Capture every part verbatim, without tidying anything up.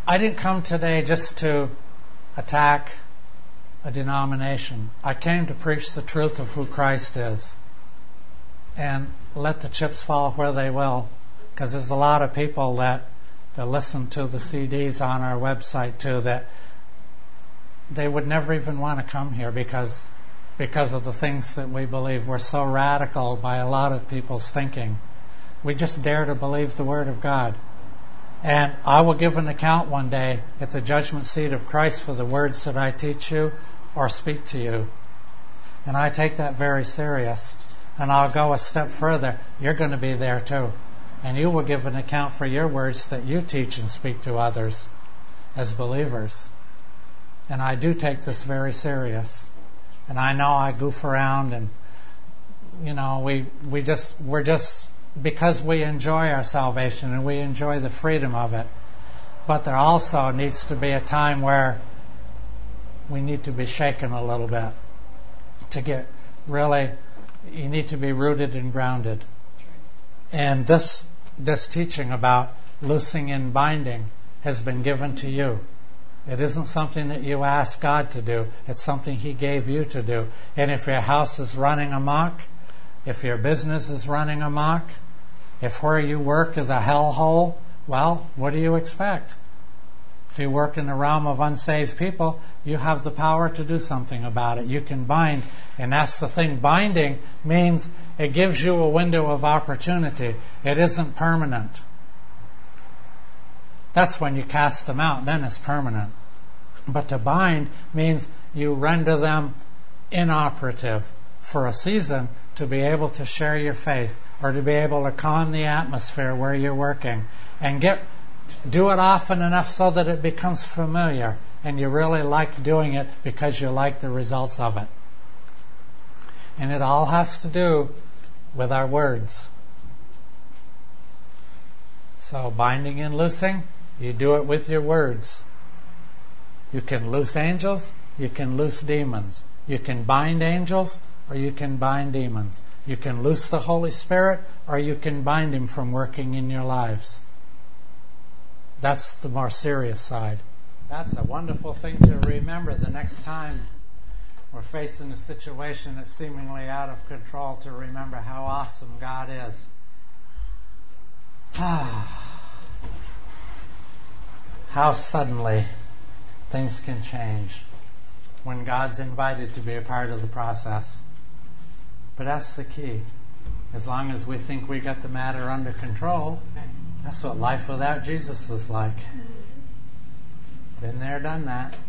I didn't come today just to attack a denomination. I came to preach the truth of who Christ is. And let the chips fall where they will, because there's a lot of people that, that listen to the C Ds on our website too that they would never even want to come here because because of the things that we believe. We're so radical by a lot of people's thinking. We just dare to believe the Word of God. And I will give an account one day at the judgment seat of Christ for the words that I teach you or speak to you. And I take that very serious. And I'll go a step further. You're going to be there too. And you will give an account for your words that you teach and speak to others as believers. And I do take this very serious. And I know I goof around and, you know, we, we just, we're just, because we enjoy our salvation and we enjoy the freedom of it. But there also needs to be a time where we need to be shaken a little bit to get really, you need to be rooted and grounded. And this this teaching about loosing and binding has been given to you. It isn't something that you ask God to do. It's something He gave you to do. And if your house is running amok, if your business is running amok, if where you work is a hellhole, well, what do you expect? If you work in the realm of unsaved people, you have the power to do something about it. You can bind. And that's the thing. Binding means it gives you a window of opportunity. It isn't permanent. That's when you cast them out. Then it's permanent. But to bind means you render them inoperative for a season to be able to share your faith or to be able to calm the atmosphere where you're working and get do it often enough so that it becomes familiar and you really like doing it because you like the results of it. And it all has to do with our words. So binding and loosing, you do it with your words. You can loose angels, you can loose demons. You can bind angels or you can bind demons. You can loose the Holy Spirit or you can bind Him from working in your lives. That's the more serious side. That's a wonderful thing to remember the next time we're facing a situation that's seemingly out of control, to remember how awesome God is. How suddenly things can change when God's invited to be a part of the process. But that's the key. As long as we think we got the matter under control, that's what life without Jesus is like. Been there, done that.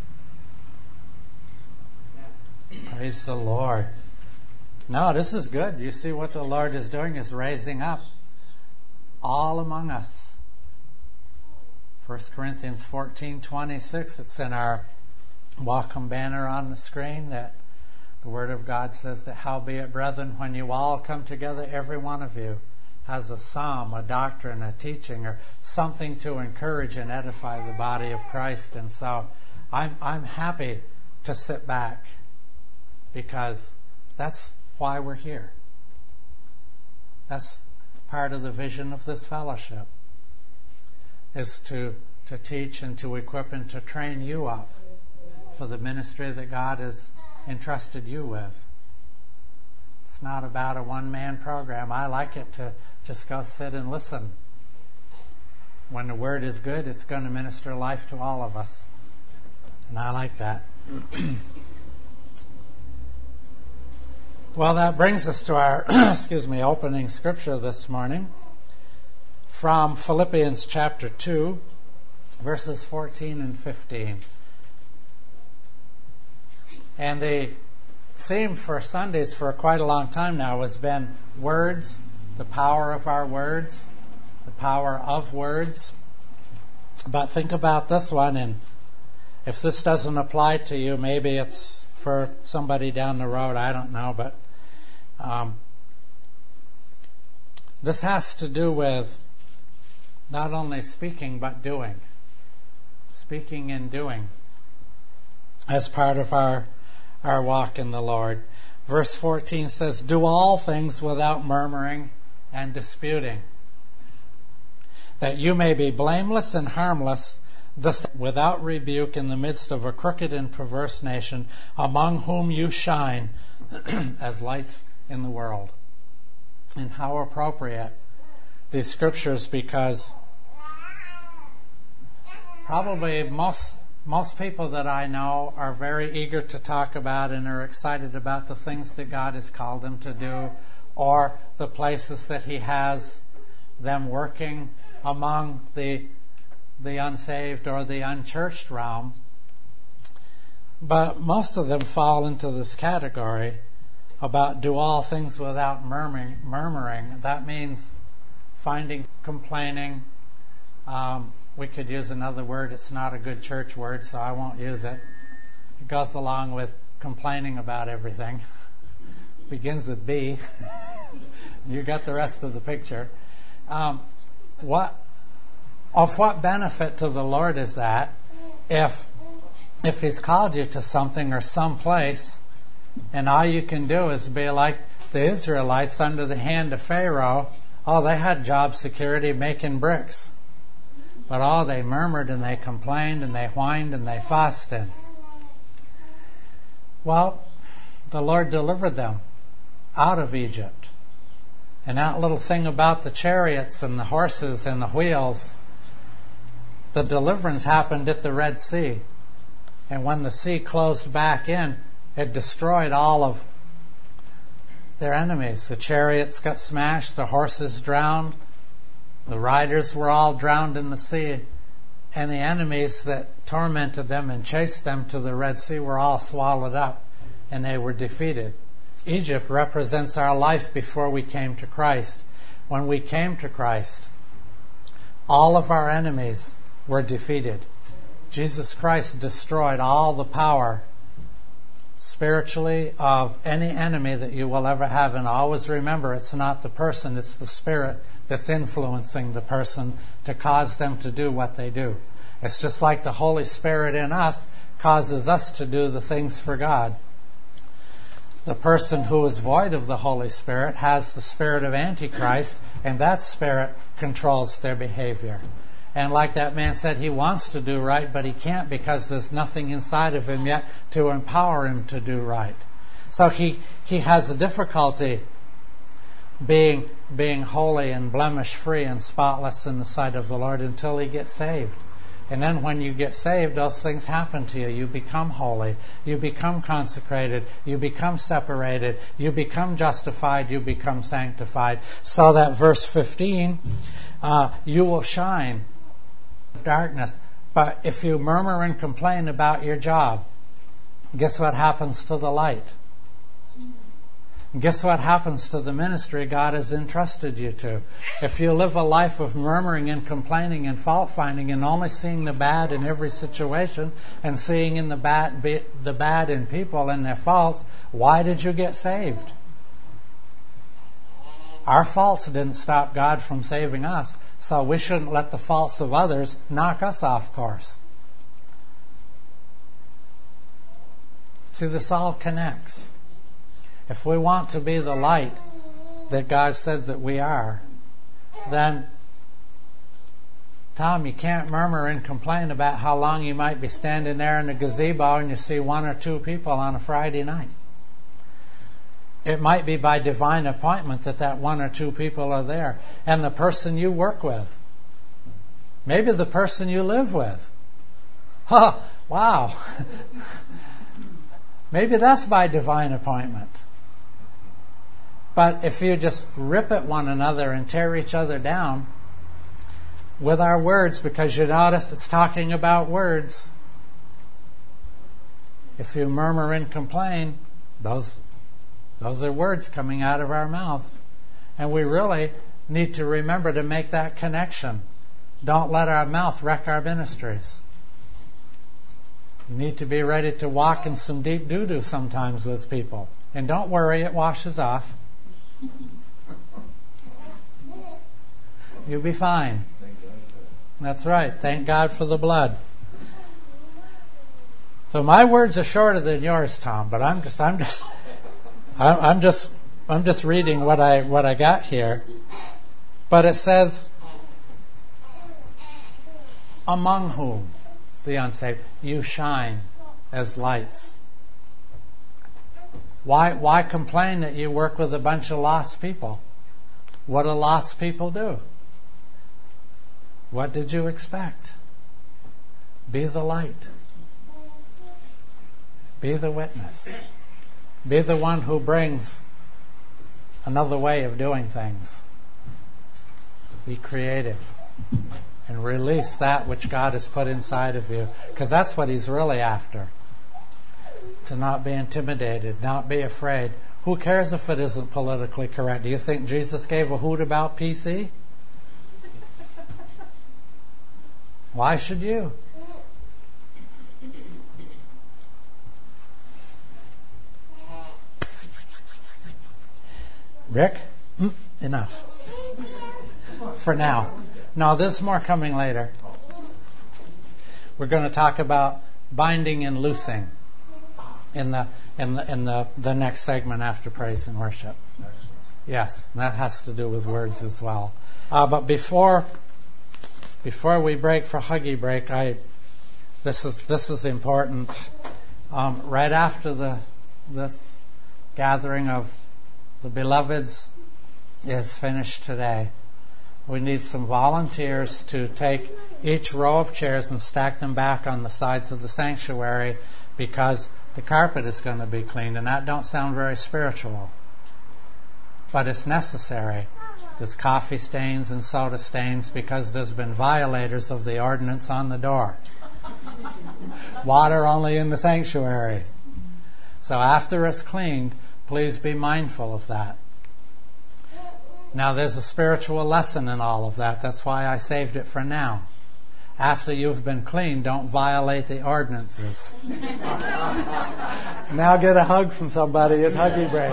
Praise the Lord. No, this is good. You see what the Lord is doing is raising up all among us. First Corinthians fourteen twenty-six, it's in our welcome banner on the screen, that the Word of God says that, howbeit, brethren, when you all come together, every one of you has a psalm, a doctrine, a teaching, or something to encourage and edify the body of Christ. And so I'm I'm happy to sit back, because that's why we're here. That's part of the vision of this fellowship, is to, to teach and to equip and to train you up for the ministry that God has entrusted you with. It's not about a one-man program. I like it to just go sit and listen. When the Word is good, it's going to minister life to all of us. And I like that. Well, that brings us to our excuse me, opening scripture this morning, from Philippians chapter two, verses fourteen and fifteen. And the theme for Sundays for quite a long time now has been words, the power of our words, the power of words. But think about this one, and if this doesn't apply to you, maybe it's for somebody down the road, I don't know, but um, this has to do with not only speaking but doing. Speaking and doing as part of our our walk in the Lord. Verse fourteen says, do all things without murmuring and disputing, that you may be blameless and harmless, this without rebuke in the midst of a crooked and perverse nation, among whom you shine as lights in the world. And how appropriate these scriptures, because probably most most people that I know are very eager to talk about and are excited about the things that God has called them to do, or the places that He has them working among the the unsaved or the unchurched realm. But most of them fall into this category about do all things without murmuring. murmuring. That means finding, complaining. Um, we could use another word. It's not a good church word, so I won't use it. It goes along with complaining about everything. Begins with B. You got the rest of the picture. Um, what of what benefit to the Lord is that if if He's called you to something or some place, and all you can do is be like the Israelites under the hand of Pharaoh? Oh, they had job security making bricks. But oh, they murmured and they complained and they whined and they fussed. And well, the Lord delivered them out of Egypt. And that little thing about the chariots and the horses and the wheels, the deliverance happened at the Red Sea. And when the sea closed back in, it destroyed all of their enemies. The chariots got smashed, the horses drowned, the riders were all drowned in the sea, and the enemies that tormented them and chased them to the Red Sea were all swallowed up, and they were defeated. Egypt represents our life before we came to Christ. When we came to Christ, all of our enemies were defeated. Jesus Christ destroyed all the power spiritually of any enemy that you will ever have. And always remember, it's not the person, it's the spirit that's influencing the person to cause them to do what they do. It's just like the Holy Spirit in us causes us to do the things for God. The person who is void of the Holy Spirit has the spirit of Antichrist, and that spirit controls their behavior. And like that man said, he wants to do right, but he can't because there's nothing inside of him yet to empower him to do right. So he, he has a difficulty being, being holy and blemish-free and spotless in the sight of the Lord until he gets saved. And then when you get saved, those things happen to you. You become holy. You become consecrated. You become separated. You become justified. You become sanctified. So that verse fifteen, uh, you will shine in darkness. But if you murmur and complain about your job, guess what happens to the light? Guess what happens to the ministry God has entrusted you to? If you live a life of murmuring and complaining and fault finding and only seeing the bad in every situation and seeing in the bad the bad in people and their faults, why did you get saved? Our faults didn't stop God from saving us, so we shouldn't let the faults of others knock us off course. See, this all connects. If we want to be the light that God says that we are, then, Tom, you can't murmur and complain about how long you might be standing there in a gazebo and you see one or two people on a Friday night. It might be by divine appointment that that one or two people are there. And the person you work with, maybe the person you live with. Oh, wow. Maybe that's by divine appointment. But if you just rip at one another and tear each other down with our words, because you notice it's talking about words. If you murmur and complain, those, those are words coming out of our mouths. And we really need to remember to make that connection. Don't let our mouth wreck our ministries. You need to be ready to walk in some deep doo-doo sometimes with people. And don't worry, it washes off. You'll be fine. That's right. Thank God for the blood. So my words are shorter than yours, Tom, but I'm just I'm just I'm just I'm just reading what I what I got here. But it says among whom. the unsaved. You shine as lights. Why, why complain that you work with a bunch of lost people? What do lost people do? What did you expect? Be the light. Be the witness. Be the one who brings another way of doing things. Be creative and release that which God has put inside of you, because that's what He's really after. To not be intimidated, not be afraid. Who cares if it isn't politically correct? Do you think Jesus gave a hoot about P C? Why should you? Rick? Mm, enough. For now. No, there's more coming later. We're going to talk about binding and loosing in the in the in the, the next segment after praise and worship. Yes, that has to do with words as well. Uh, but before before we break for Huggy break, I this is this is important. Um, right after the this gathering of the beloveds is finished today, we need some volunteers to take each row of chairs and stack them back on the sides of the sanctuary, because the carpet is going to be cleaned, and that don't sound very spiritual, but it's necessary. There's coffee stains and soda stains because there's been violators of the ordinance on the door. Water only in the sanctuary. So after it's cleaned, please be mindful of that. Now, there's a spiritual lesson in all of that. That's why I saved it for now. After you've been cleaned, don't violate the ordinances. Now get a hug from somebody. It's Huggy break.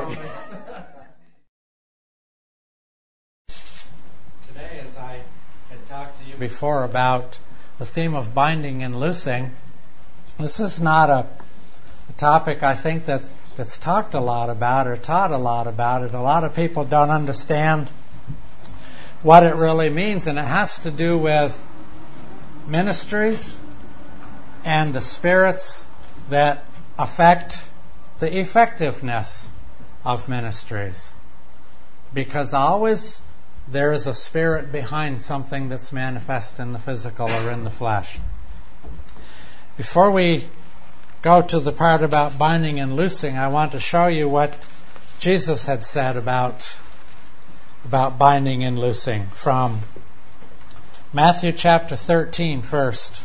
Today, as I had talked to you before about the theme of binding and loosing, this is not a, a topic I think that's that's talked a lot about or taught a lot about it. A lot of people don't understand what it really means, and it has to do with ministries and the spirits that affect the effectiveness of ministries. Because always there is a spirit behind something that's manifest in the physical or in the flesh. Before we go to the part about binding and loosing, I want to show you what Jesus had said about, about binding and loosing from Matthew chapter thirteen first.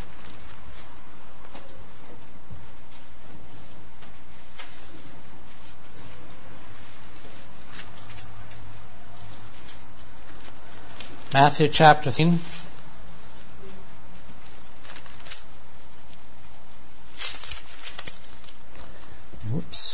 Matthew chapter thirteen. Whoops.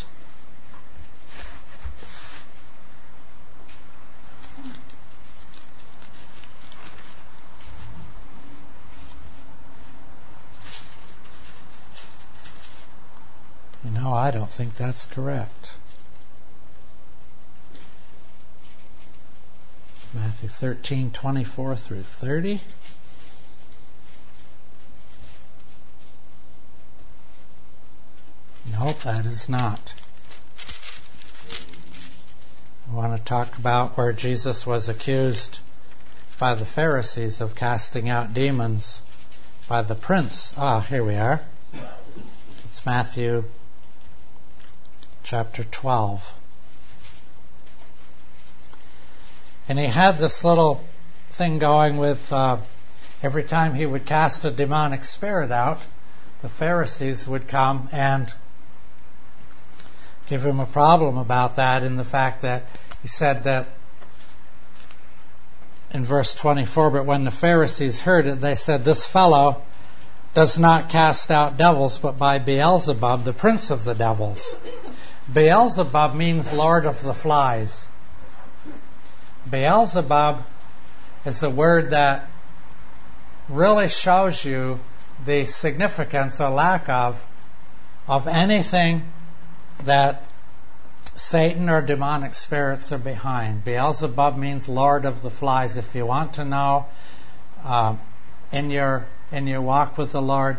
You know, I don't think that's correct. Matthew thirteen, twenty-four through thirty. Nope, that is not. I want to talk about where Jesus was accused by the Pharisees of casting out demons by the prince. Ah, here we are. It's Matthew chapter twelve. And he had this little thing going with uh, every time he would cast a demonic spirit out, the Pharisees would come and give him a problem about that, in the fact that he said that in verse twenty-four, but when the Pharisees heard it, they said, "This fellow does not cast out devils, but by Beelzebub, the prince of the devils." Beelzebub means Lord of the Flies. Beelzebub is a word that really shows you the significance or lack of of anything that Satan or demonic spirits are behind. Beelzebub means Lord of the Flies. If you want to know, uh, in your in your walk with the Lord,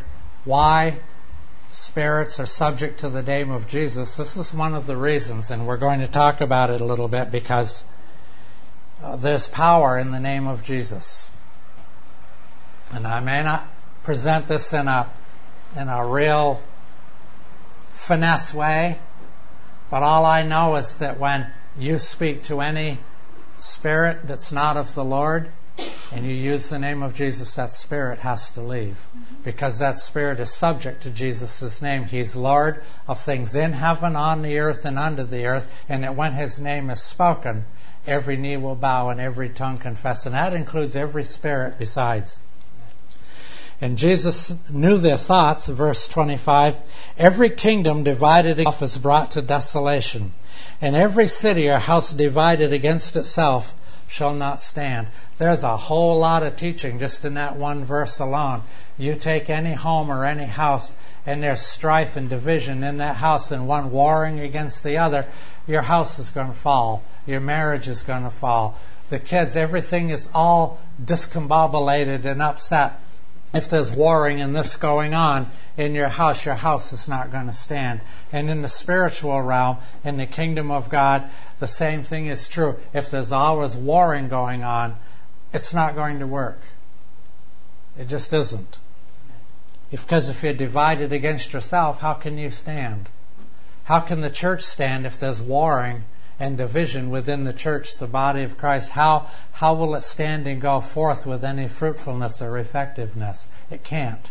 why spirits are subject to the name of Jesus, this is one of the reasons, and we're going to talk about it a little bit because uh, there's power in the name of Jesus. And I may not present this in a in a real finesse way, but all I know is that when you speak to any spirit that's not of the Lord and you use the name of Jesus, that spirit has to leave, because that spirit is subject to Jesus' name. He's Lord of things in heaven, on the earth, and under the earth, and that when His name is spoken, every knee will bow and every tongue confess, and that includes every spirit besides. And Jesus knew their thoughts, verse twenty-five, every kingdom divided itself is brought to desolation, and every city or house divided against itself shall not stand. There's a whole lot of teaching just in that one verse alone. You take any home or any house, and there's strife and division in that house, and one warring against the other, your house is going to fall. Your marriage is going to fall. The kids, everything is all discombobulated and upset. If there's warring and this going on in your house, your house is not going to stand. And in the spiritual realm, in the kingdom of God, the same thing is true. If there's always warring going on, it's not going to work. It just isn't. If, because if you're divided against yourself, how can you stand? How can the church stand if there's warring and division within the church, the body of Christ? How how will it stand and go forth with any fruitfulness or effectiveness? It can't.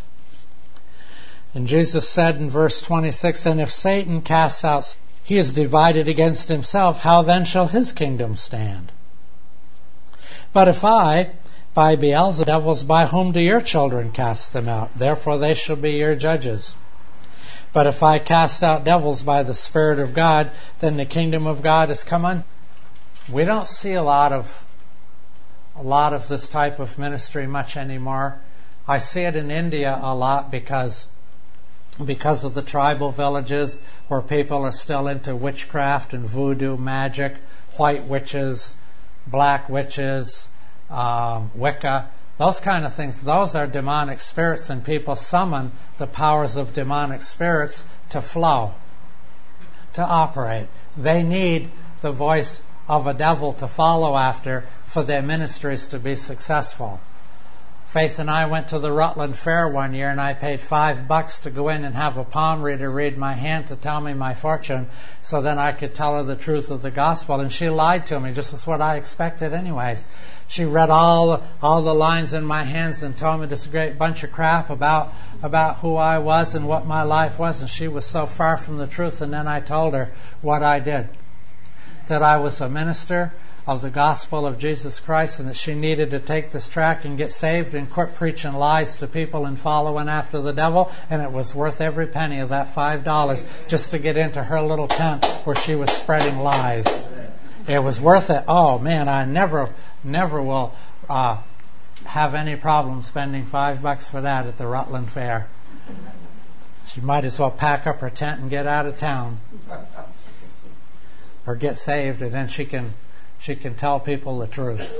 And Jesus said in verse twenty-six, and if Satan casts out, he is divided against himself, how then shall his kingdom stand? But if I, by Beelzebub, devils, by whom do your children cast them out? Therefore they shall be your judges. But if I cast out devils by the Spirit of God, then the kingdom of God is come on. We don't see a lot of a lot of this type of ministry much anymore. I see it in India a lot because because of the tribal villages where people are still into witchcraft and voodoo magic, white witches, black witches, um, Wicca. Those kind of things, those are demonic spirits, and people summon the powers of demonic spirits to flow, to operate. They need the voice of a devil to follow after for their ministries to be successful. Faith and I went to the Rutland Fair one year, and I paid five bucks to go in and have a palm reader read my hand to tell me my fortune, so then I could tell her the truth of the gospel. And she lied to me, just as what I expected anyways. She read all the, all the lines in my hands and told me this great bunch of crap about about who I was and what my life was, and she was so far from the truth. And then I told her what I did, that I was a minister of the gospel of Jesus Christ, and that she needed to take this track and get saved and quit preaching lies to people and following after the devil. And it was worth every penny of that five dollars just to get into her little tent where she was spreading lies. It was worth it. Oh man, I never, never will uh, have any problem spending five bucks for that at the Rutland Fair. She might as well pack up her tent and get out of town, or get saved, and then she can. She can tell people the truth.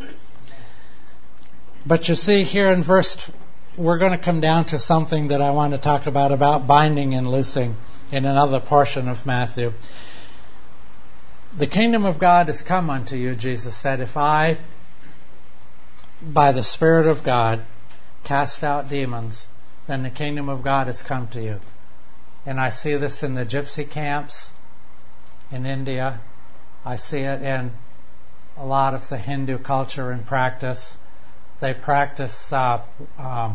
But you see here in verse, we're going to come down to something that I want to talk about, about binding and loosing in another portion of Matthew. The kingdom of God is come unto you, Jesus said, if I, by the Spirit of God, cast out demons, then the kingdom of God has come to you. And I see this in the gypsy camps in India. I see it in a lot of the Hindu culture and practice. They practice uh, um,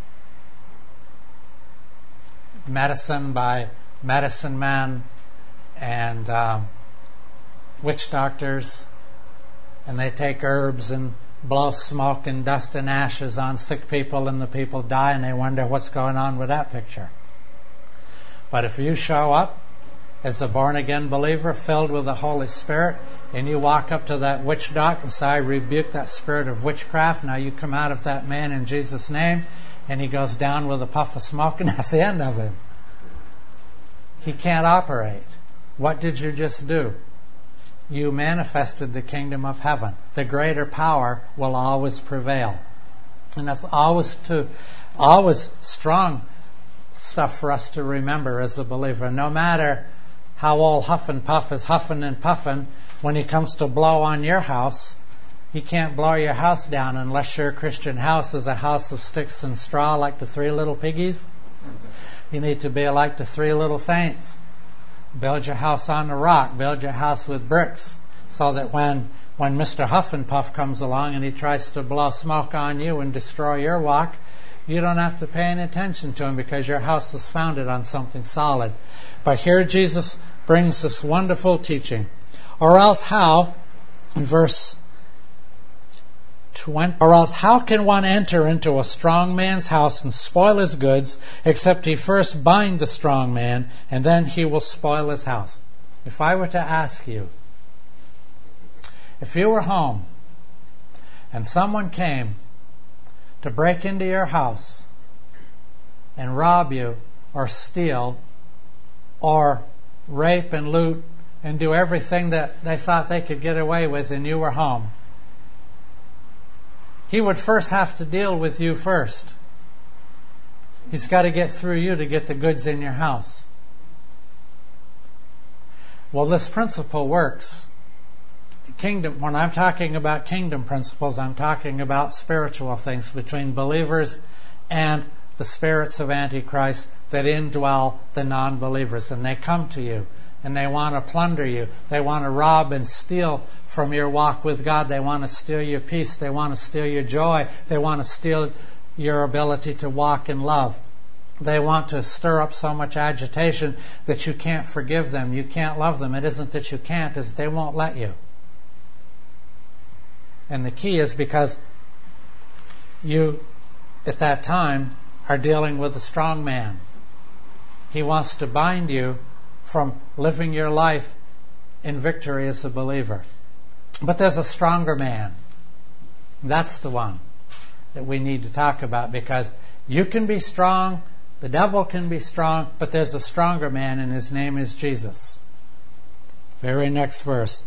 medicine by medicine men and um, witch doctors, and they take herbs and blow smoke and dust and ashes on sick people, and the people die, and they wonder what's going on with that picture. But if you show up as a born-again believer filled with the Holy Spirit, and you walk up to that witch doctor and say, I rebuke that spirit of witchcraft, now you come out of that man in Jesus' name, and he goes down with a puff of smoke, and that's the end of him. He can't operate. What did you just do? You manifested the kingdom of heaven. The greater power will always prevail. And that's always to Always strong stuff for us to remember as a believer. No matter how old Huff and Puff is huffing and puffing, when he comes to blow on your house, he can't blow your house down unless your Christian house is a house of sticks and straw like the three little piggies. You need to be like the three little saints. Build your house on the rock. Build your house with bricks, so that when when Mister Huff and Puff comes along and he tries to blow smoke on you and destroy your walk, you don't have to pay any attention to him because your house is founded on something solid. But here Jesus brings this wonderful teaching. Or else how, in verse twenty, or else how can one enter into a strong man's house and spoil his goods, except he first bind the strong man, and then he will spoil his house? If I were to ask you, if you were home and someone came to break into your house and rob you or steal or rape and loot and do everything that they thought they could get away with, and you were home, he would first have to deal with you first. He's got to get through you to get the goods in your house. Well, this principle works. Kingdom, when I'm talking about kingdom principles, I'm talking about spiritual things between believers and the spirits of Antichrist that indwell the non-believers. And they come to you and they want to plunder you. They want to rob and steal from your walk with God. They want to steal your peace. They want to steal your joy. They want to steal your ability to walk in love. They want to stir up so much agitation that you can't forgive them. You can't love them. It isn't that you can't, it's they won't let you. And the key is because you, at that time, are dealing with a strong man. He wants to bind you from living your life in victory as a believer. But there's a stronger man. That's the one that we need to talk about, because you can be strong, the devil can be strong, but there's a stronger man, and his name is Jesus. Very next verse.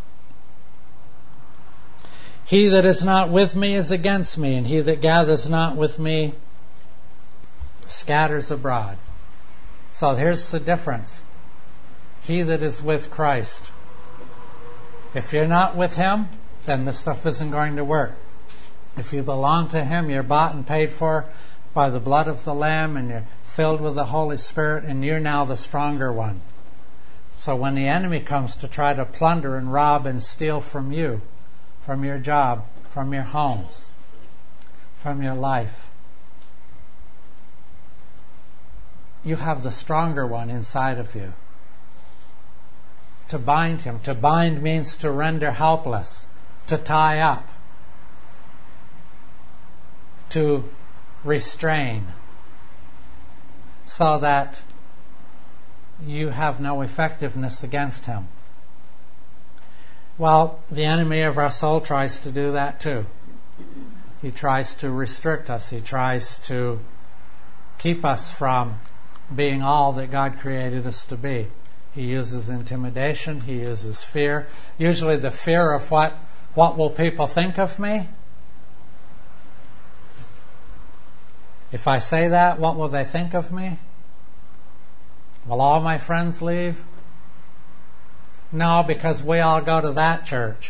He that is not with me is against me, and he that gathers not with me scatters abroad. So here's the difference. He that is with Christ. If you're not with him, then this stuff isn't going to work. If you belong to him, you're bought and paid for by the blood of the Lamb, and you're filled with the Holy Spirit, and you're now the stronger one. So when the enemy comes to try to plunder and rob and steal from you, from your job, from your homes, from your life, you have the stronger one inside of you. To bind him. To bind means to render helpless, to tie up, to restrain, so that you have no effectiveness against him. Well, the enemy of our soul tries to do that too. He tries to restrict us. He tries to keep us from being all that God created us to be. He uses intimidation. He uses fear. Usually the fear of what, what will people think of me? If I say that, what will they think of me? Will all my friends leave? No, because we all go to that church.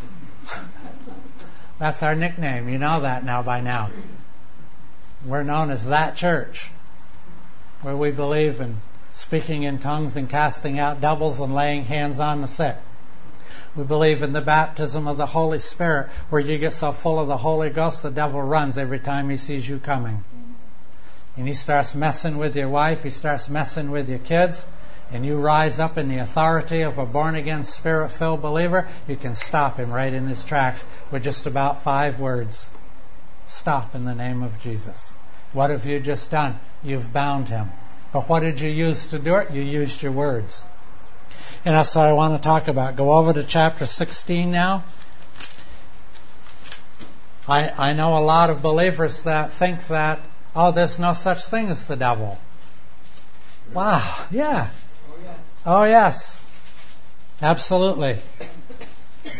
That's our nickname. You know that now by now. We're known as that church, where we believe in speaking in tongues and casting out devils and laying hands on the sick. We believe in the baptism of the Holy Spirit, where you get so full of the Holy Ghost the devil runs every time he sees you coming. And he starts messing with your wife, he starts messing with your kids, and you rise up in the authority of a born-again, Spirit-filled believer. You can stop him right in his tracks with just about five words. Stop in the name of Jesus. What have you just done? You've bound him. But what did you use to do it? You used your words. And that's what I want to talk about. Go over to chapter sixteen now. I, I know a lot of believers that think that, oh, there's no such thing as the devil. Wow, yeah. Oh, yes. Absolutely.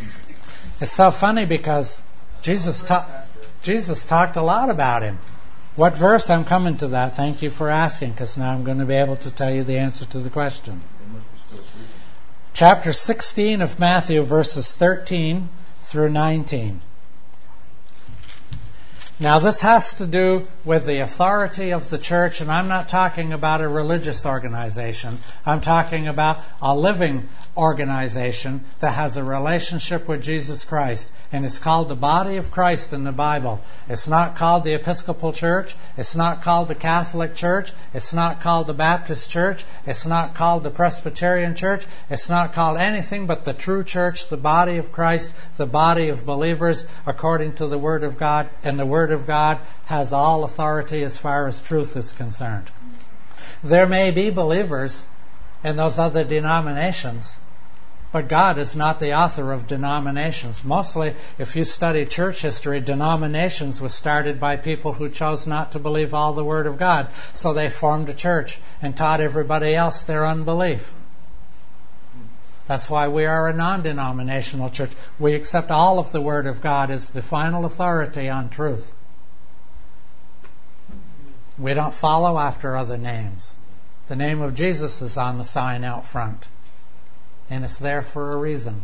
It's so funny because Jesus, ta- Jesus talked a lot about him. What verse? I'm coming to that. Thank you for asking, because now I'm going to be able to tell you the answer to the question. Chapter sixteen of Matthew, verses thirteen through nineteen. Now this has to do with the authority of the church, and I'm not talking about a religious organization. I'm talking about a living organization that has a relationship with Jesus Christ, and it's called the body of Christ in the Bible. It's not called the Episcopal Church. It's not called the Catholic Church. It's not called the Baptist Church. It's not called the Presbyterian Church. It's not called anything but the true church, the body of Christ, the body of believers according to the Word of God, and the Word of God has all authority as far as truth is concerned. There may be believers in those other denominations, but God is not the author of denominations. Mostly, if you study church history, denominations were started by people who chose not to believe all the Word of God. So they formed a church and taught everybody else their unbelief. That's why we are a non-denominational church. We accept all of the Word of God as the final authority on truth. We don't follow after other names. The name of Jesus is on the sign out front, and it's there for a reason.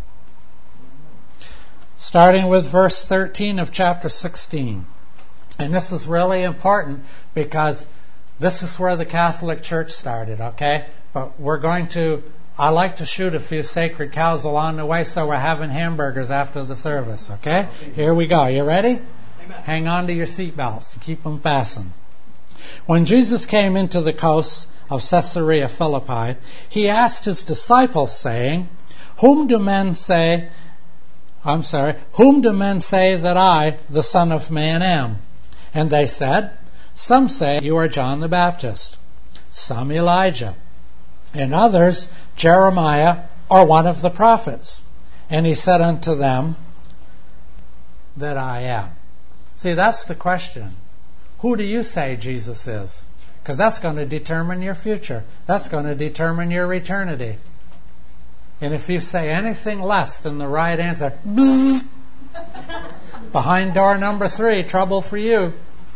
Starting with verse thirteen of chapter sixteen. And this is really important because this is where the Catholic Church started, okay? But we're going to, I like to shoot a few sacred cows along the way, so we're having hamburgers after the service, okay? Here we go. You ready? Amen. Hang on to your seatbelts. Keep them fastened. When Jesus came into the coasts of Caesarea Philippi, he asked his disciples, saying, Whom do men say, I'm sorry, whom do men say that I, the Son of Man, am? And they said, Some say you are John the Baptist, some Elijah, and others Jeremiah or one of the prophets. And he said unto them, That I am. See, that's the question. Who do you say Jesus is? Because that's going to determine your future. That's going to determine your eternity. And if you say anything less than the right answer, bzz, behind door number three, trouble for you.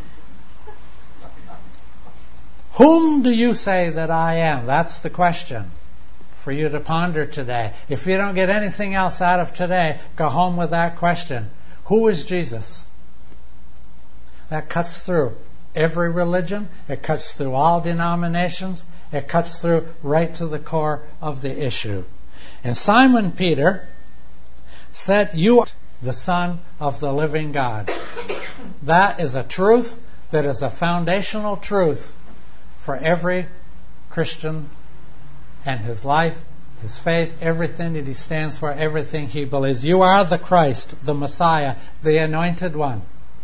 Whom do you say that I am? That's the question for you to ponder today. If you don't get anything else out of today, go home with that question. Who is Jesus? That cuts through every religion. It cuts through all denominations. It cuts through right to the core of the issue. And Simon Peter said, You are the Son of the living God. That is a truth that is a foundational truth for every Christian and his life, his faith, everything that he stands for, everything he believes. You are the Christ, the Messiah, the Anointed One,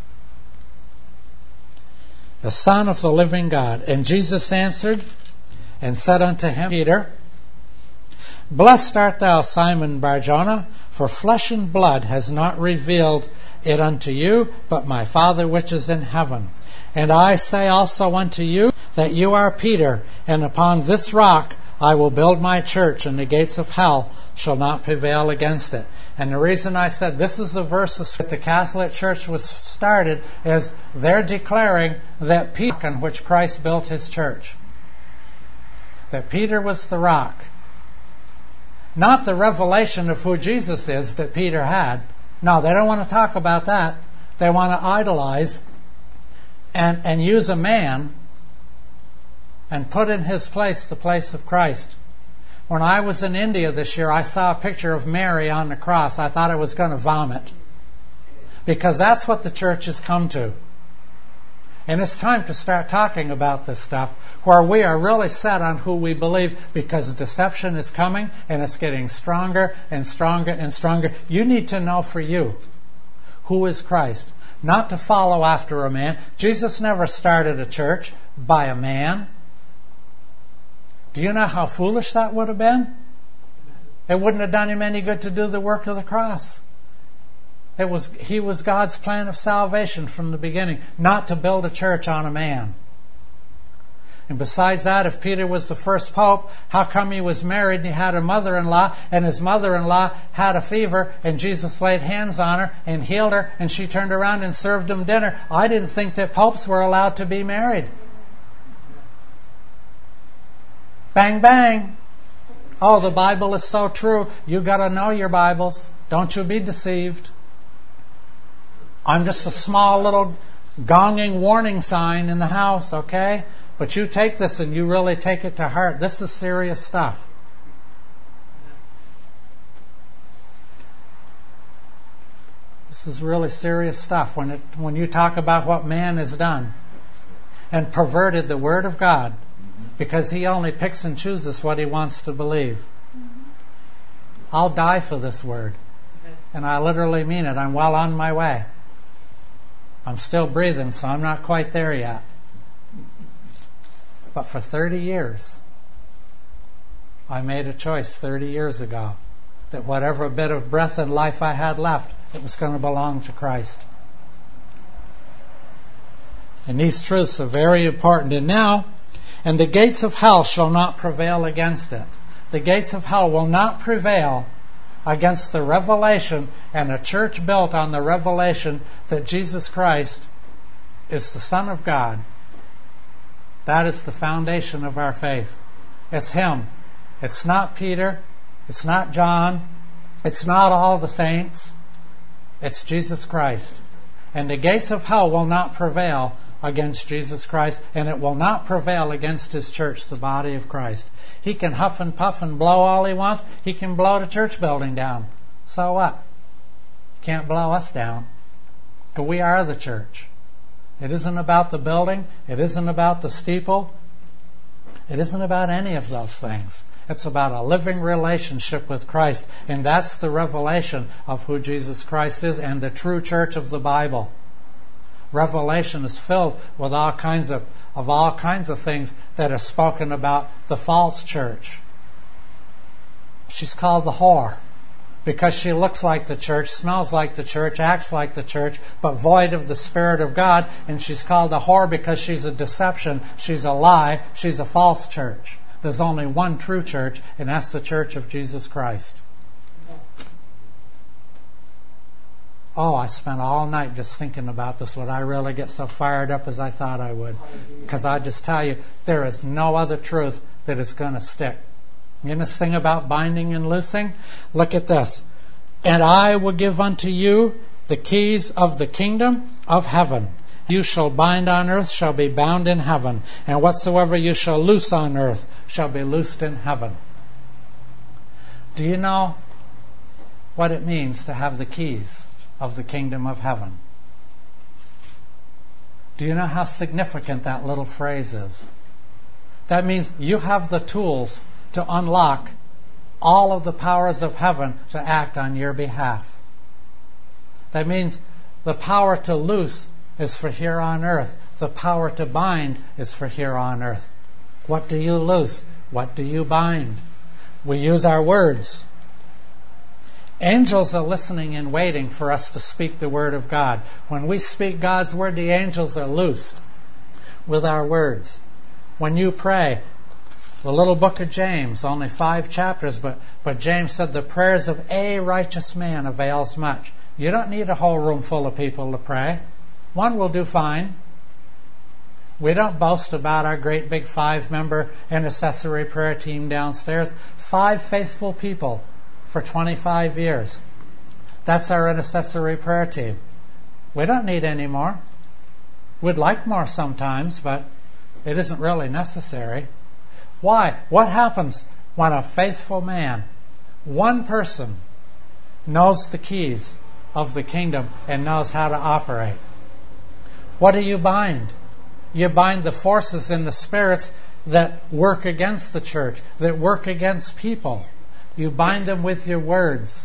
the Son of the living God. And Jesus answered and said unto him, Peter, Blessed art thou, Simon Bar-Jonah, for flesh and blood has not revealed it unto you, but my Father which is in heaven. And I say also unto you that you are Peter, and upon this rock I will build my church, and the gates of hell shall not prevail against it. And the reason I said this is the verse that the Catholic Church was started is they're declaring that Peter, on which Christ built his church, that Peter was the rock. Not the revelation of who Jesus is that Peter had. No, they don't want to talk about that. They want to idolize and, and use a man and put in his place the place of Christ. When I was in India this year, I saw a picture of Mary on the cross. I thought I was going to vomit. Because that's what the church has come to. And it's time to start talking about this stuff where we are really set on who we believe, because deception is coming and it's getting stronger and stronger and stronger. You need to know for you who is Christ. Not to follow after a man. Jesus never started a church by a man. Do you know how foolish that would have been? It wouldn't have done him any good to do the work of the cross. It was he was God's plan of salvation from the beginning, not to build a church on a man. And besides that, if Peter was the first pope, how come he was married and he had a mother-in-law, and his mother-in-law had a fever, and Jesus laid hands on her and healed her, and she turned around and served him dinner? I didn't think that popes were allowed to be married. Bang, bang. Oh, the Bible is so true. You got to know your Bibles. Don't you be deceived. I'm just a small little gonging warning sign in the house, okay? But you take this and you really take it to heart. This is serious stuff. This is really serious stuff when it when you talk about what man has done and perverted the Word of God, because he only picks and chooses what he wants to believe. I'll die for this Word. And I literally mean it. I'm well on my way. I'm still breathing, so I'm not quite there yet. But for thirty years, I made a choice thirty years ago that whatever bit of breath and life I had left, it was going to belong to Christ. And these truths are very important. And now, and the gates of hell shall not prevail against it. The gates of hell will not prevail against the revelation, and a church built on the revelation that Jesus Christ is the Son of God. That is the foundation of our faith. It's Him. It's not Peter. It's not John. It's not all the saints. It's Jesus Christ. And the gates of hell will not prevail against Jesus Christ, and it will not prevail against His church, the body of Christ. He can huff and puff and blow all he wants. He can blow the church building down. So what? Can't blow us down. But we are the church. It isn't about the building. It isn't about the steeple. It isn't about any of those things. It's about a living relationship with Christ. And that's the revelation of who Jesus Christ is and the true church of the Bible. Revelation is filled with all kinds of, of all kinds of things that are spoken about the false church. She's called the whore because she looks like the church, smells like the church, acts like the church, but void of the Spirit of God. And she's called a whore because she's a deception, she's a lie, she's a false church. There's only one true church, and that's the church of Jesus Christ. Oh, I spent all night just thinking about this. Would I really get so fired up as I thought I would? Because I just tell you, there is no other truth that is going to stick. You know this thing about binding and loosing? Look at this. And I will give unto you the keys of the kingdom of heaven. You shall bind on earth shall be bound in heaven, and whatsoever you shall loose on earth shall be loosed in heaven. Do you know what it means to have the keys of the kingdom of heaven? Do you know how significant that little phrase is? That means you have the tools to unlock all of the powers of heaven to act on your behalf. That means the power to loose is for here on earth. The power to bind is for here on earth. What do you loose? What do you bind? We use our words. Angels are listening and waiting for us to speak the Word of God. When we speak God's Word, the angels are loosed with our words. When you pray, the little book of James, only five chapters, but, but James said the prayers of a righteous man avails much. You don't need a whole room full of people to pray. One will do fine. We don't boast about our great big five-member intercessory prayer team downstairs. Five faithful people for twenty-five years. That's our intercessory prayer team. We don't need any more. We'd like more sometimes, but it isn't really necessary. Why? What happens when a faithful man, one person, knows the keys of the kingdom and knows how to operate? What do you bind? You bind the forces and the spirits that work against the church, that work against people. You bind them with your words.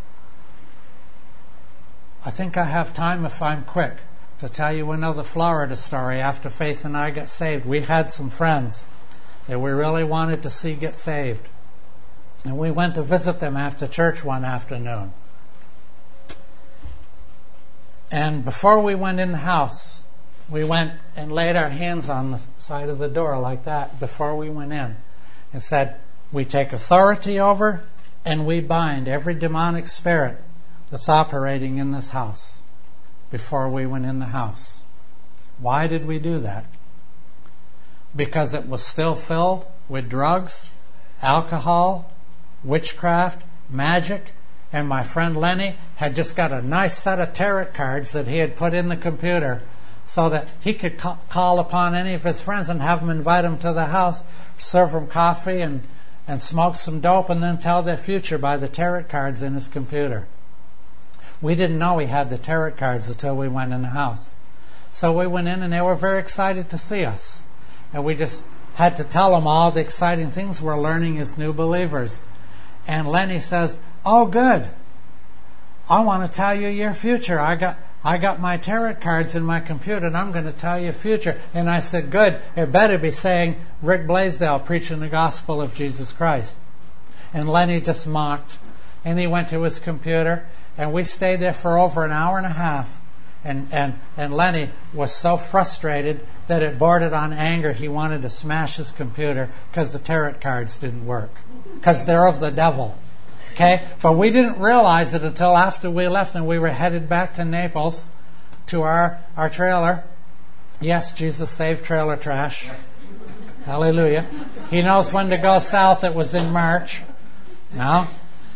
I think I have time, if I'm quick, to tell you another Florida story. After Faith and I got saved, we had some friends that we really wanted to see get saved. And we went to visit them after church one afternoon. And before we went in the house, we went and laid our hands on the side of the door like that before we went in and said, we take authority over and we bind every demonic spirit that's operating in this house before we went in the house. Why did we do that? Because it was still filled with drugs, alcohol, witchcraft, magic, and my friend Lenny had just got a nice set of tarot cards that he had put in the computer so that he could ca- call upon any of his friends and have them invite them to the house, serve them coffee and, and smoke some dope, and then tell their future by the tarot cards in his computer. We didn't know he had the tarot cards until we went in the house. So we went in and they were very excited to see us. And we just had to tell them all the exciting things we're learning as new believers. And Lenny says, oh, good. I want to tell you your future. I got I got my tarot cards in my computer and I'm going to tell you future. And I said, good. It better be saying Rick Blaisdell preaching the gospel of Jesus Christ. And Lenny just mocked. And he went to his computer. And we stayed there for over an hour and a half. And, and, and Lenny was so frustrated that it bordered on anger. He wanted to smash his computer because the tarot cards didn't work. Because they're of the devil. Okay? But we didn't realize it until after we left and we were headed back to Naples to our, our trailer. Yes, Jesus saved trailer trash. Hallelujah. He knows when to go south. It was in March. No?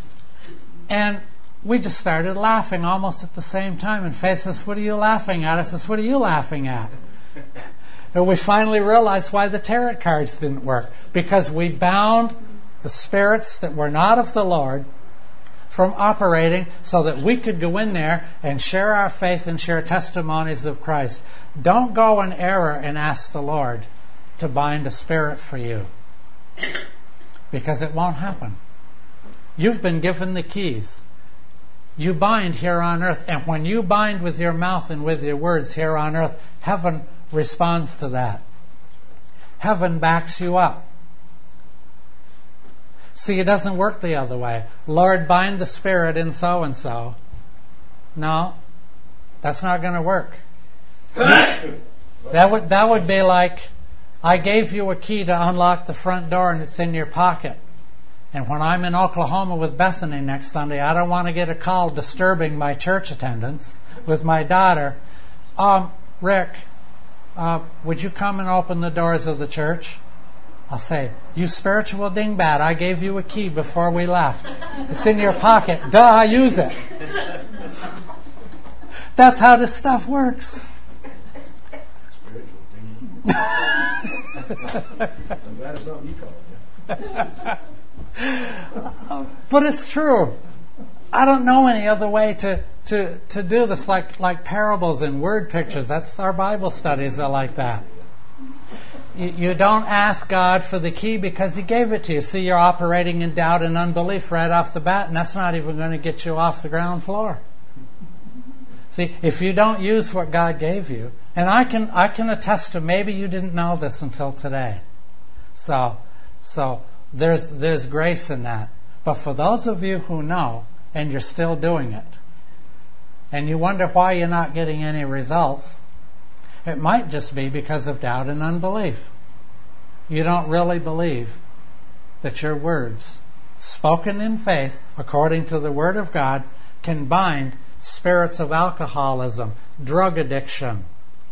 And we just started laughing almost at the same time. And Faith says, what are you laughing at? I says, what are you laughing at? And we finally realized why the tarot cards didn't work. Because we bound the spirits that were not of the Lord from operating so that we could go in there and share our faith and share testimonies of Christ. Don't go in error and ask the Lord to bind a spirit for you. Because it won't happen. You've been given the keys. You bind here on earth, and when you bind with your mouth and with your words here on earth, heaven responds to that. Heaven backs you up. See, it doesn't work the other way. Lord, bind the spirit in so-and-so. No, that's not going to work. that would that would be like, I gave you a key to unlock the front door and it's in your pocket. And when I'm in Oklahoma with Bethany next Sunday, I don't want to get a call disturbing my church attendance with my daughter. Um, Rick, uh, would you come and open the doors of the church? I'll say, you spiritual dingbat, I gave you a key before we left. It's in your pocket. Duh, use it. That's how this stuff works. Spiritual dingbat. I'm glad it's not you calling it. But it's true. I don't know any other way to, to, to do this, like, like parables and word pictures. That's our Bible studies are like that. You, you don't ask God for the key because He gave it to you. See, you're operating in doubt and unbelief right off the bat, and that's not even going to get you off the ground floor. See, if you don't use what God gave you, and I can I can attest to, maybe you didn't know this until today. So, so there's there's grace in that. But for those of you who know, and you're still doing it, and you wonder why you're not getting any results, it might just be because of doubt and unbelief. You don't really believe that your words, spoken in faith, according to the Word of God, can bind spirits of alcoholism, drug addiction,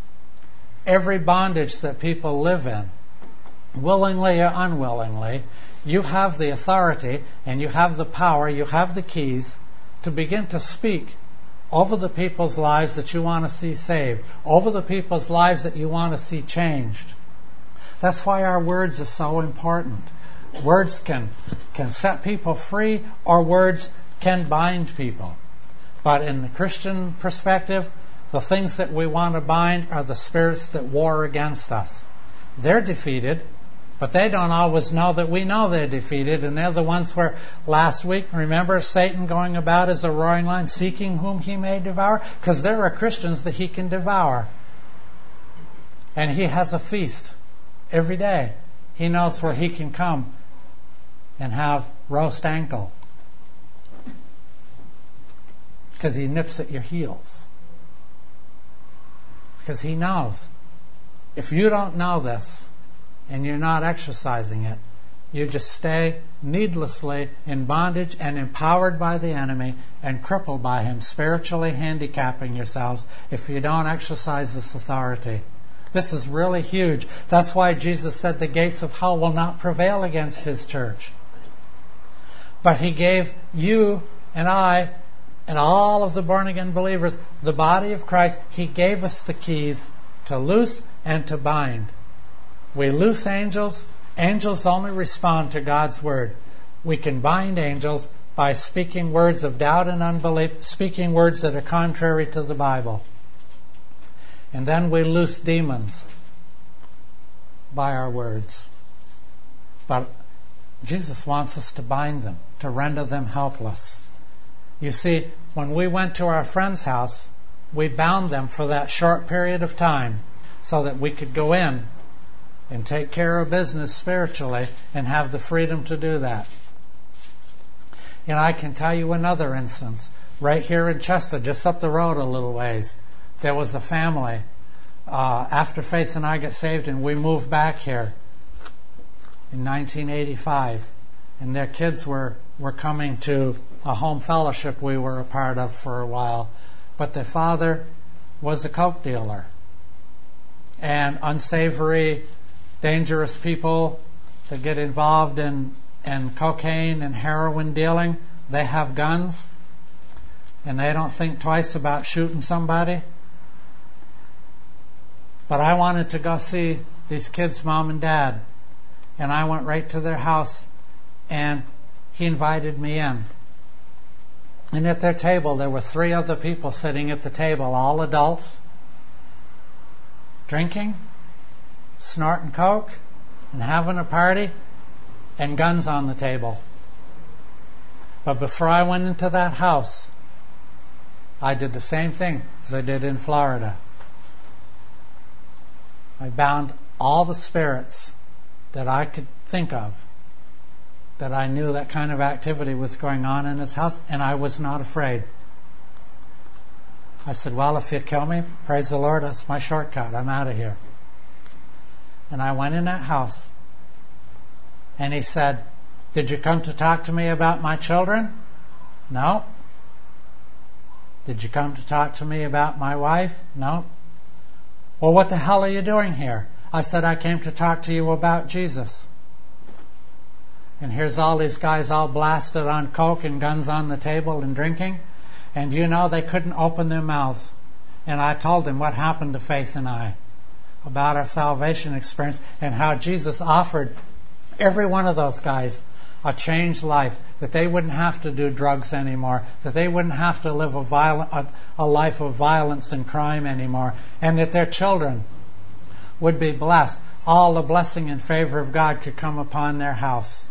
every bondage that people live in, willingly or unwillingly. You have the authority and you have the power, you have the keys to begin to speak over the people's lives that you want to see saved, over the people's lives that you want to see changed. That's why our words are so important. Words can, can set people free, or words can bind people. But in the Christian perspective, the things that we want to bind are the spirits that war against us. They're defeated, but they don't always know that we know they're defeated, and they're the ones where last week, remember Satan going about as a roaring lion, seeking whom he may devour? Because there are Christians that he can devour. And he has a feast every day. He knows where he can come and have roast ankle. Because he nips at your heels. because He knows. If you don't know this and you're not exercising it, you just stay needlessly in bondage and empowered by the enemy and crippled by him, spiritually handicapping yourselves if you don't exercise this authority. This is really huge. That's why Jesus said the gates of hell will not prevail against His church. But He gave you and I and all of the born-again believers, the body of Christ, He gave us the keys to loose and to bind. We loose angels. Angels only respond to God's word. We can bind angels by speaking words of doubt and unbelief, speaking words that are contrary to the Bible. And then we loose demons by our words. But Jesus wants us to bind them, to render them helpless. You see, when we went to our friend's house, we bound them for that short period of time so that we could go in and take care of business spiritually and have the freedom to do that. And I can tell you another instance. Right here in Chester, just up the road a little ways, there was a family. Uh, after Faith and I got saved and we moved back here in nineteen eighty-five, and their kids were, were coming to a home fellowship we were a part of for a while. But their father was a coke dealer. And unsavory, dangerous people that get involved in, in cocaine and heroin dealing, they have guns and they don't think twice about shooting somebody. But I wanted to go see these kids' mom and dad, and I went right to their house, and he invited me in. And at their table there were three other people sitting at the table, all adults, drinking, snorting coke, and having a party, and guns on the table. But before I went into that house, I did the same thing as I did in Florida. I bound all the spirits that I could think of, that I knew that kind of activity was going on in his house, and I was not afraid. I said, well, if you kill me, praise the Lord, that's my shortcut. I'm out of here. And I went in that house, and he said, did you come to talk to me about my children? No. Did you come to talk to me about my wife? No. Well, what the hell are you doing here? I said, I came to talk to you about Jesus. And here's all these guys all blasted on coke and guns on the table and drinking. And you know, they couldn't open their mouths. And I told them what happened to Faith and I, about our salvation experience, and how Jesus offered every one of those guys a changed life, that they wouldn't have to do drugs anymore, that they wouldn't have to live a, violent, a, a life of violence and crime anymore, and that their children would be blessed. All the blessing and favor of God could come upon their house.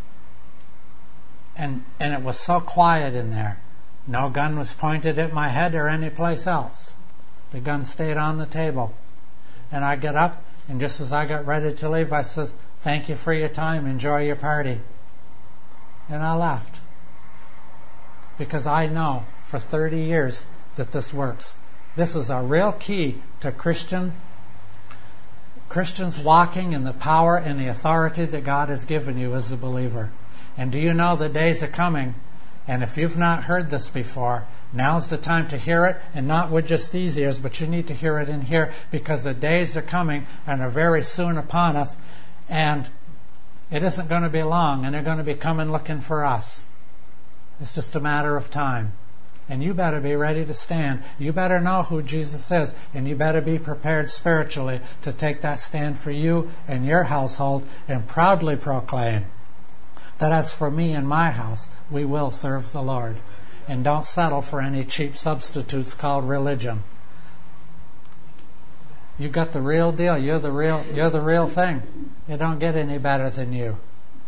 And, and it was so quiet in there. No gun was pointed at my head or any place else. The gun stayed on the table. And I got up, and just as I got ready to leave, I said, thank you for your time, enjoy your party. And I left. Because I know for thirty years that this works. This is a real key to Christian Christians walking in the power and the authority that God has given you as a believer. And do you know the days are coming? And if you've not heard this before, now's the time to hear it, and not with just these ears, but you need to hear it in here, because the days are coming and are very soon upon us, and it isn't going to be long, and they're going to be coming looking for us. It's just a matter of time. And you better be ready to stand. You better know who Jesus is, and you better be prepared spiritually to take that stand for you and your household, and proudly proclaim that as for me and my house, we will serve the Lord. And don't settle for any cheap substitutes called religion. You got the real deal. You're the real, you're the real thing. You don't get any better than you.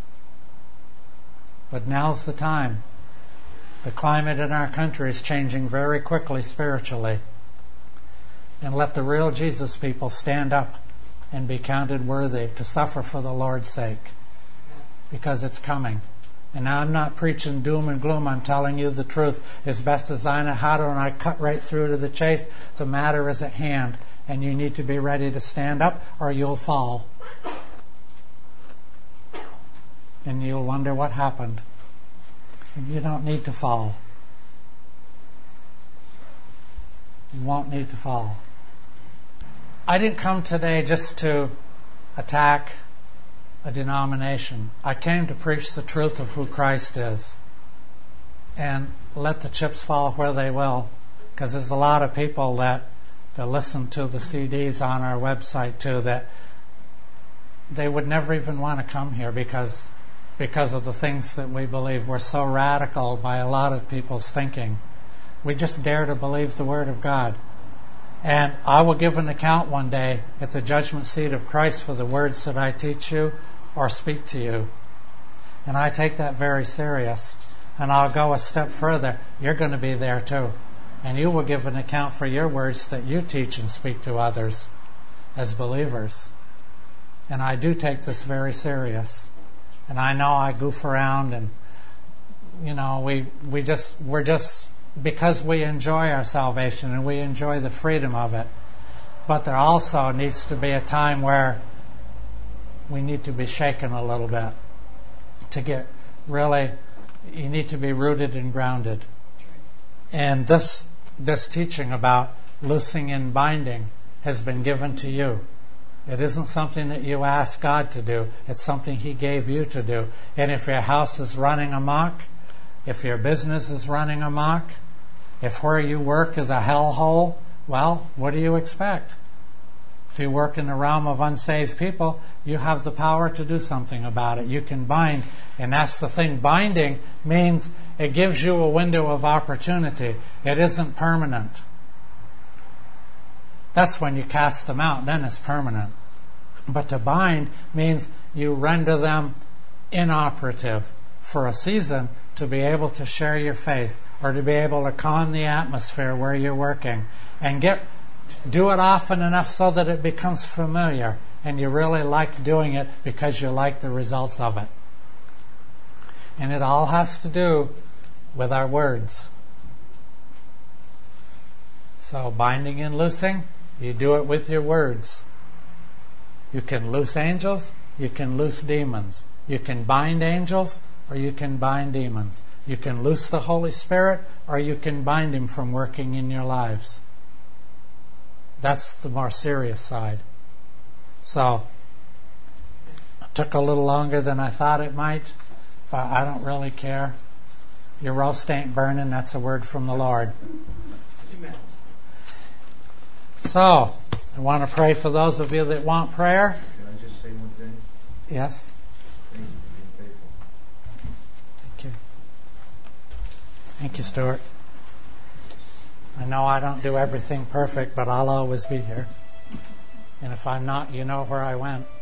But now's the time. The climate in our country is changing very quickly spiritually. And let the real Jesus people stand up and be counted worthy to suffer for the Lord's sake. Because it's coming. And now I'm not preaching doom and gloom. I'm telling you the truth as best as I know how to, and I cut right through to the chase. The matter is at hand. and you need to be ready to stand up or you'll fall. And you'll wonder what happened. And you don't need to fall. You won't need to fall. I didn't come today just to attack a denomination. I came to preach the truth of who Christ is. And let the chips fall where they will. Because there's a lot of people that, that listen to the C Ds on our website too that they would never even want to come here because because of the things that we believe. We're so radical by a lot of people's thinking. We just dare to believe the Word of God. And I will give an account one day at the judgment seat of Christ for the words that I teach you or speak to you. And I take that very serious. And I'll go a step further. You're going to be there too. And you will give an account for your words that you teach and speak to others as believers. And I do take this very serious. And I know I goof around and, you know, we we just, we're just, because we enjoy our salvation and we enjoy the freedom of it. But there also needs to be a time where we need to be shaken a little bit to get really, you need to be rooted and grounded. And this this teaching about loosing and binding has been given to you. It isn't something that you ask God to do. It's something He gave you to do. And if your house is running amok, if your business is running amok, if where you work is a hellhole, well, what do you expect? If you work in the realm of unsaved people, you have the power to do something about it. You can bind. And that's the thing. Binding means it gives you a window of opportunity. It isn't permanent. That's when you cast them out. Then it's permanent. But to bind means you render them inoperative for a season to be able to share your faith or to be able to calm the atmosphere where you're working and get do it often enough so that it becomes familiar and you really like doing it because you like the results of it. And it all has to do with our words. So binding and loosing, you do it with your words. You can loose angels, you can loose demons. You can bind angels or you can bind demons. You can loose the Holy Spirit or you can bind Him from working in your lives. That's the more serious side. So, it took a little longer than I thought it might, but I don't really care. Your roast ain't burning, that's a word from the Lord. Amen. So, I want to pray for those of you that want prayer. Can I just say one thing? Yes. Thank you for being faithful. Thank you. Thank you, Stuart. I know I don't do everything perfect, but I'll always be here. And if I'm not, you know where I went.